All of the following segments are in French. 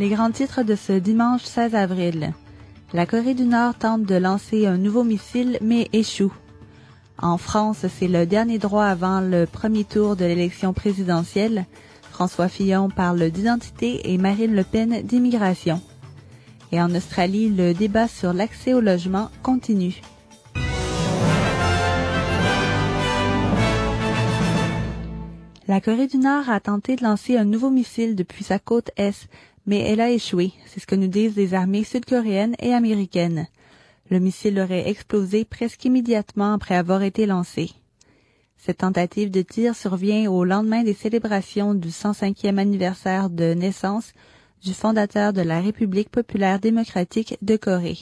Les grands titres de ce dimanche 16 avril. La Corée du Nord tente de lancer un nouveau missile, mais échoue. En France, c'est le dernier droit avant le premier tour de l'élection présidentielle. François Fillon parle d'identité et Marine Le Pen d'immigration. Et en Australie, le débat sur l'accès au logement continue. La Corée du Nord a tenté de lancer un nouveau missile depuis sa côte est, mais elle a échoué. C'est ce que nous disent les armées sud-coréennes et américaines. Le missile aurait explosé presque immédiatement après avoir été lancé. Cette tentative de tir survient au lendemain des célébrations du 105e anniversaire de naissance du fondateur de la République populaire démocratique de Corée.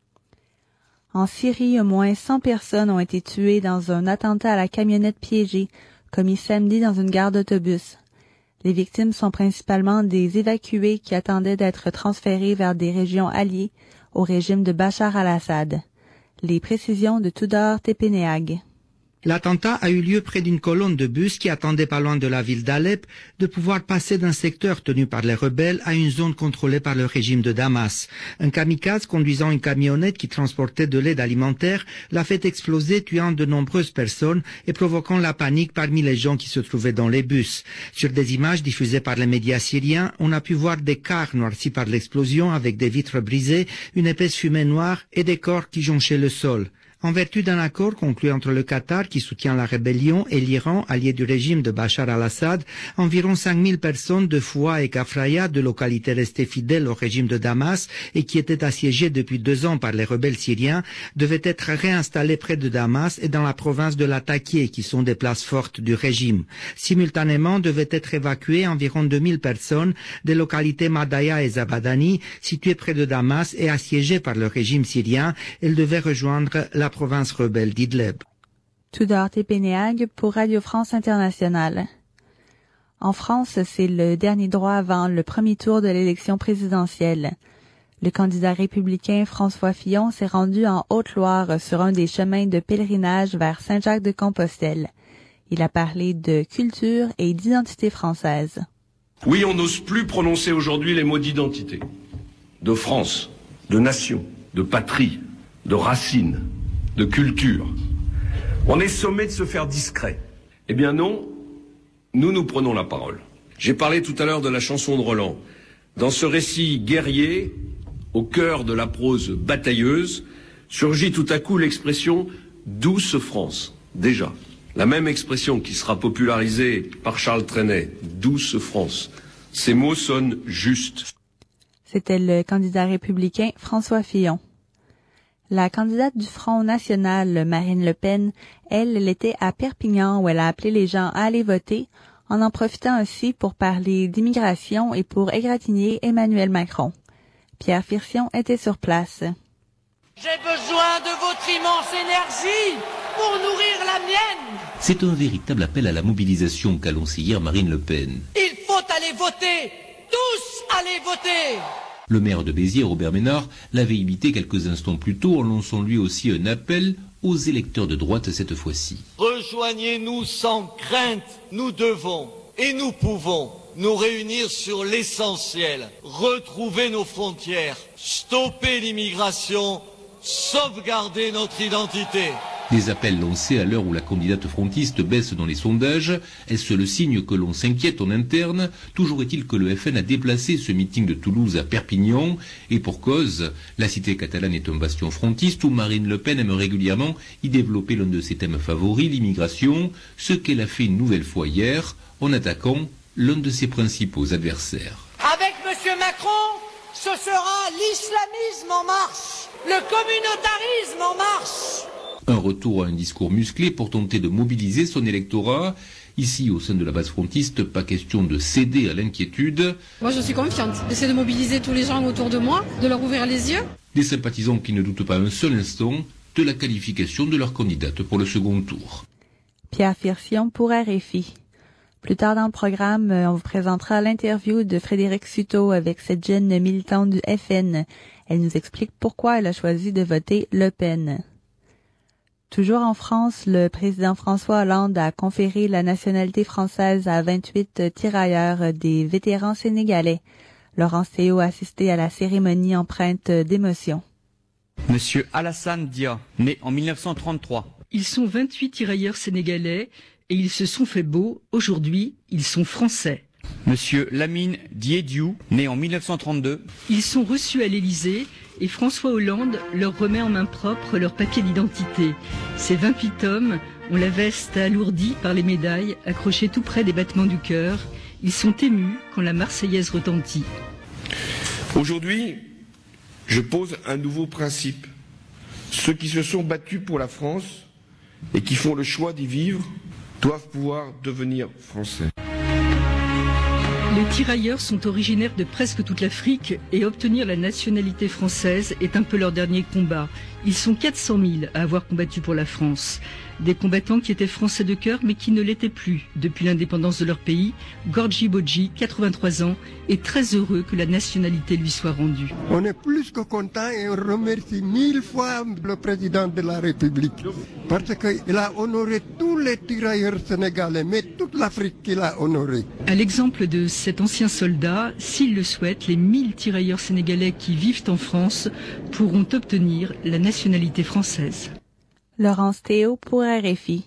En Syrie, au moins 100 personnes ont été tuées dans un attentat à la camionnette piégée, commis samedi dans une gare d'autobus. Les victimes sont principalement des évacués qui attendaient d'être transférés vers des régions alliées au régime de Bachar al-Assad. Les précisions de Tudor Tepeneag. L'attentat a eu lieu près d'une colonne de bus qui attendait pas loin de la ville d'Alep de pouvoir passer d'un secteur tenu par les rebelles à une zone contrôlée par le régime de Damas. Un kamikaze conduisant une camionnette qui transportait de l'aide alimentaire l'a fait exploser, tuant de nombreuses personnes et provoquant la panique parmi les gens qui se trouvaient dans les bus. Sur des images diffusées par les médias syriens, on a pu voir des cars noircis par l'explosion avec des vitres brisées, une épaisse fumée noire et des corps qui jonchaient le sol. En vertu d'un accord conclu entre le Qatar, qui soutient la rébellion, et l'Iran, allié du régime de Bachar al-Assad, environ 5000 personnes de Foua et Kafraya, deux localités restées fidèles au régime de Damas et qui étaient assiégées depuis 2 ans par les rebelles syriens, devaient être réinstallées près de Damas et dans la province de Latakia, qui sont des places fortes du régime. Simultanément, devaient être évacuées environ 2000 personnes des localités Madaya et Zabadani, situées près de Damas et assiégées par le régime syrien. Elles devaient rejoindre la province rebelle d'Idleb. Tudor Tepeneag pour Radio France Internationale. En France, c'est le dernier droit avant le premier tour de l'élection présidentielle. Le candidat républicain François Fillon s'est rendu en Haute-Loire sur un des chemins de pèlerinage vers Saint-Jacques-de-Compostelle. Il a parlé de culture et d'identité française. Oui, on n'ose plus prononcer aujourd'hui les mots d'identité, de France, de nation, de patrie, de racine, de culture. On est sommé de se faire discret. Eh bien non, nous prenons la parole. J'ai parlé tout à l'heure de la chanson de Roland. Dans ce récit guerrier, au cœur de la prose batailleuse, surgit tout à coup l'expression « douce France ». Déjà, la même expression qui sera popularisée par Charles Trenet, « douce France ». Ces mots sonnent justes. C'était le candidat républicain François Fillon. La candidate du Front national, Marine Le Pen, elle était à Perpignan où elle a appelé les gens à aller voter, en profitant aussi pour parler d'immigration et pour égratigner Emmanuel Macron. Pierre Firsion était sur place. J'ai besoin de votre immense énergie pour nourrir la mienne. C'est un véritable appel à la mobilisation qu'a lancé hier Marine Le Pen. Il faut aller voter, tous aller voter. Le maire de Béziers, Robert Ménard, l'avait imité quelques instants plus tôt en lançant lui aussi un appel aux électeurs de droite cette fois-ci. Rejoignez-nous sans crainte, nous devons et nous pouvons nous réunir sur l'essentiel, retrouver nos frontières, stopper l'immigration, sauvegarder notre identité. Des appels lancés à l'heure où la candidate frontiste baisse dans les sondages. Est-ce le signe que l'on s'inquiète en interne? Toujours est-il que le FN a déplacé ce meeting de Toulouse à Perpignan. Et pour cause, la cité catalane est un bastion frontiste où Marine Le Pen aime régulièrement y développer l'un de ses thèmes favoris, l'immigration, ce qu'elle a fait une nouvelle fois hier en attaquant l'un de ses principaux adversaires. Avec M. Macron, ce sera l'islamisme en marche, le communautarisme en marche. Un retour à un discours musclé pour tenter de mobiliser son électorat. Ici, au sein de la base frontiste, pas question de céder à l'inquiétude. Moi, je suis confiante. J'essaie de mobiliser tous les gens autour de moi, de leur ouvrir les yeux. Des sympathisants qui ne doutent pas un seul instant de la qualification de leur candidate pour le second tour. Pierre Firsion pour RFI. Plus tard dans le programme, on vous présentera l'interview de Frédéric Suto avec cette jeune militante du FN. Elle nous explique pourquoi elle a choisi de voter Le Pen. Toujours en France, le président François Hollande a conféré la nationalité française à 28 tirailleurs des vétérans sénégalais. Laurence Théo a assisté à la cérémonie empreinte d'émotion. Monsieur Alassane Dia, né en 1933. Ils sont 28 tirailleurs sénégalais et ils se sont fait beaux. Aujourd'hui, ils sont français. Monsieur Lamine Diédiou, né en 1932. Ils sont reçus à l'Élysée et François Hollande leur remet en main propre leur papier d'identité. Ces 28 hommes ont la veste alourdie par les médailles accrochées tout près des battements du cœur. Ils sont émus quand la Marseillaise retentit. Aujourd'hui, je pose un nouveau principe. Ceux qui se sont battus pour la France et qui font le choix d'y vivre doivent pouvoir devenir français. Les tirailleurs sont originaires de presque toute l'Afrique et obtenir la nationalité française est un peu leur dernier combat. Ils sont 400 000 à avoir combattu pour la France. Des combattants qui étaient français de cœur mais qui ne l'étaient plus depuis l'indépendance de leur pays. Gorgui Bodji, 83 ans, est très heureux que la nationalité lui soit rendue. On est plus que content et on remercie 1000 fois le président de la République parce qu'il a honoré tous les tirailleurs sénégalais, mais toute l'Afrique qu'il a honoré. À l'exemple de cet ancien soldat, s'il le souhaite, les 1000 tirailleurs sénégalais qui vivent en France pourront obtenir la nationalité française. Laurence Théo pour RFI.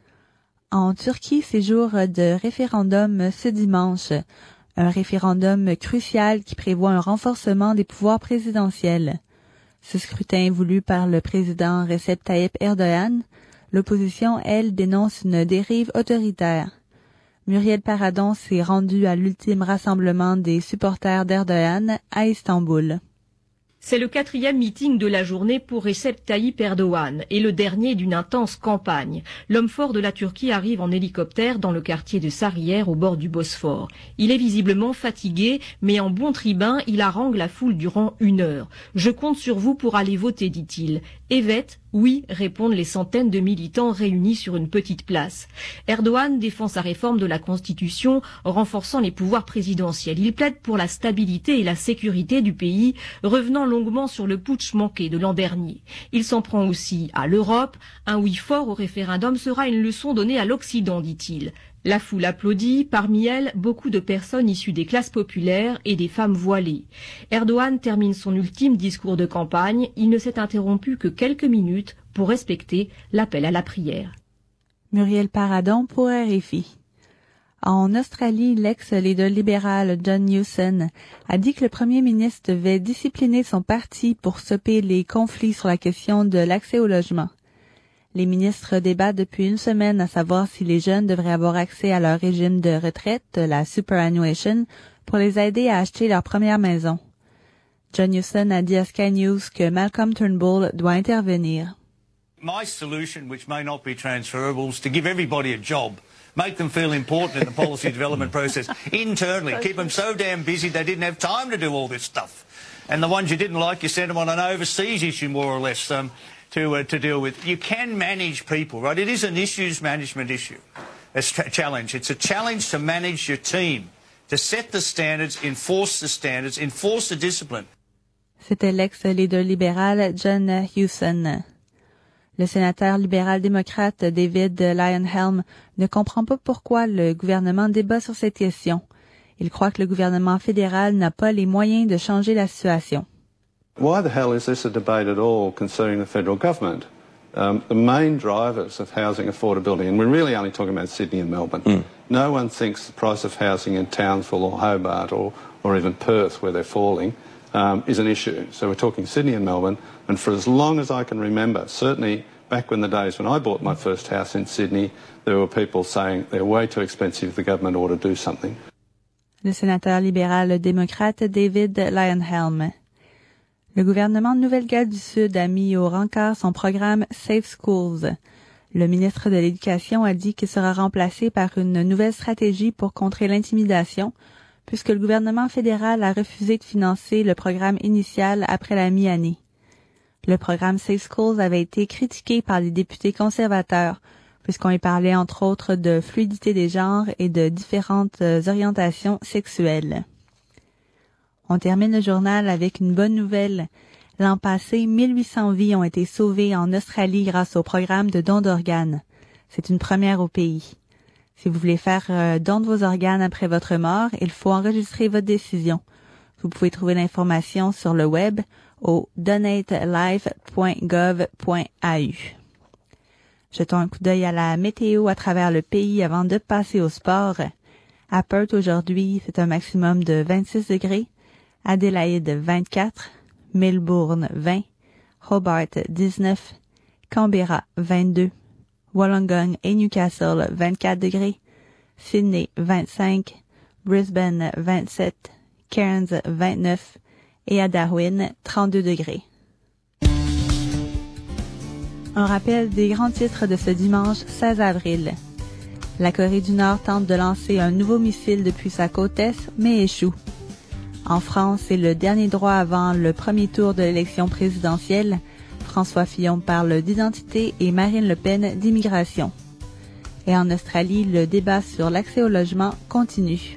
En Turquie, c'est jour de référendum ce dimanche. Un référendum crucial qui prévoit un renforcement des pouvoirs présidentiels. Ce scrutin est voulu par le président Recep Tayyip Erdogan. L'opposition, elle, dénonce une dérive autoritaire. Muriel Paradon s'est rendue à l'ultime rassemblement des supporters d'Erdogan à Istanbul. C'est le 4e meeting de la journée pour Recep Tayyip Erdogan et le dernier d'une intense campagne. L'homme fort de la Turquie arrive en hélicoptère dans le quartier de Sarıyer au bord du Bosphore. Il est visiblement fatigué, mais en bon tribun, il harangue la foule durant 1 heure. « Je compte sur vous pour aller voter », dit-il. « Evet, oui », répondent les centaines de militants réunis sur une petite place. Erdogan défend sa réforme de la Constitution, renforçant les pouvoirs présidentiels. Il plaide pour la stabilité et la sécurité du pays, revenant longuement sur le putsch manqué de l'an dernier. Il s'en prend aussi à l'Europe. Un oui fort au référendum sera une leçon donnée à l'Occident, dit-il. La foule applaudit, parmi elles, beaucoup de personnes issues des classes populaires et des femmes voilées. Erdogan termine son ultime discours de campagne. Il ne s'est interrompu que quelques minutes pour respecter l'appel à la prière. Muriel Paradon pour RFI. En Australie, l'ex-leader libéral John Newson a dit que le premier ministre devait discipliner son parti pour stopper les conflits sur la question de l'accès au logement. Les ministres débattent depuis 1 semaine à savoir si les jeunes devraient avoir accès à leur régime de retraite, la superannuation, pour les aider à acheter leur première maison. John Newson a dit à Sky News que Malcolm Turnbull doit intervenir. My solution, which may not be transferable, is to give everybody a job. Make them feel important in the policy development process internally. Keep them so damn busy they didn't have time to do all this stuff. And the ones you didn't like, you sent them on an overseas issue, more or less, to deal with. You can manage people, right? It is an issues management issue. It's a challenge. It's a challenge to manage your team, to set the standards, enforce the discipline. C'était l'ex-leader libéral John Hewson. Le sénateur libéral-démocrate David Leyonhjelm ne comprend pas pourquoi le gouvernement débat sur cette question. Il croit que le gouvernement fédéral n'a pas les moyens de changer la situation. Why the hell is this a debate at all concerning the federal government? The main drivers of housing affordability, and we're really only talking about Sydney and Melbourne. No one thinks the price of housing in Townsville or Hobart or even Perth, where they're falling, is an issue. So we're talking Sydney and Melbourne, and for as long as I can remember, certainly back when the days when I bought my first house in Sydney, there were people saying they're way too expensive, the government ought to do something. Le sénateur libéral-démocrate David Leyonhjelm. Le gouvernement de Nouvelle-Galles du Sud a mis au rencard son programme Safe Schools. Le ministre de l'Éducation a dit qu'il sera remplacé par une nouvelle stratégie pour contrer l'intimidation, puisque le gouvernement fédéral a refusé de financer le programme initial après la mi-année. Le programme Safe Schools avait été critiqué par les députés conservateurs, puisqu'on y parlait entre autres de fluidité des genres et de différentes orientations sexuelles. On termine le journal avec une bonne nouvelle. L'an passé, 1800 vies ont été sauvées en Australie grâce au programme de don d'organes. C'est une première au pays. Si vous voulez faire don de vos organes après votre mort, il faut enregistrer votre décision. Vous pouvez trouver l'information sur le web au donatelife.gov.au. Jetons un coup d'œil à la météo à travers le pays avant de passer au sport. À Perth aujourd'hui, c'est un maximum de 26 degrés. Adélaïde 24, Melbourne 20, Hobart 19, Canberra 22, Wollongong et Newcastle 24 degrés, Sydney 25, Brisbane 27, Cairns 29 et à Darwin 32 degrés. Un rappel des grands titres de ce dimanche 16 avril. La Corée du Nord tente de lancer un nouveau missile depuis sa côte est, mais échoue. En France, c'est le dernier droit avant le premier tour de l'élection présidentielle. François Fillon parle d'identité et Marine Le Pen d'immigration. Et en Australie, le débat sur l'accès au logement continue.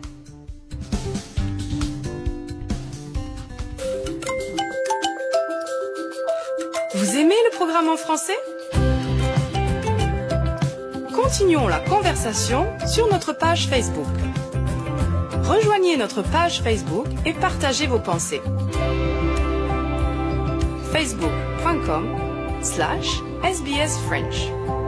Vous aimez le programme en français ? Continuons la conversation sur notre page Facebook. Rejoignez notre page Facebook et partagez vos pensées. facebook.com/sbsfrench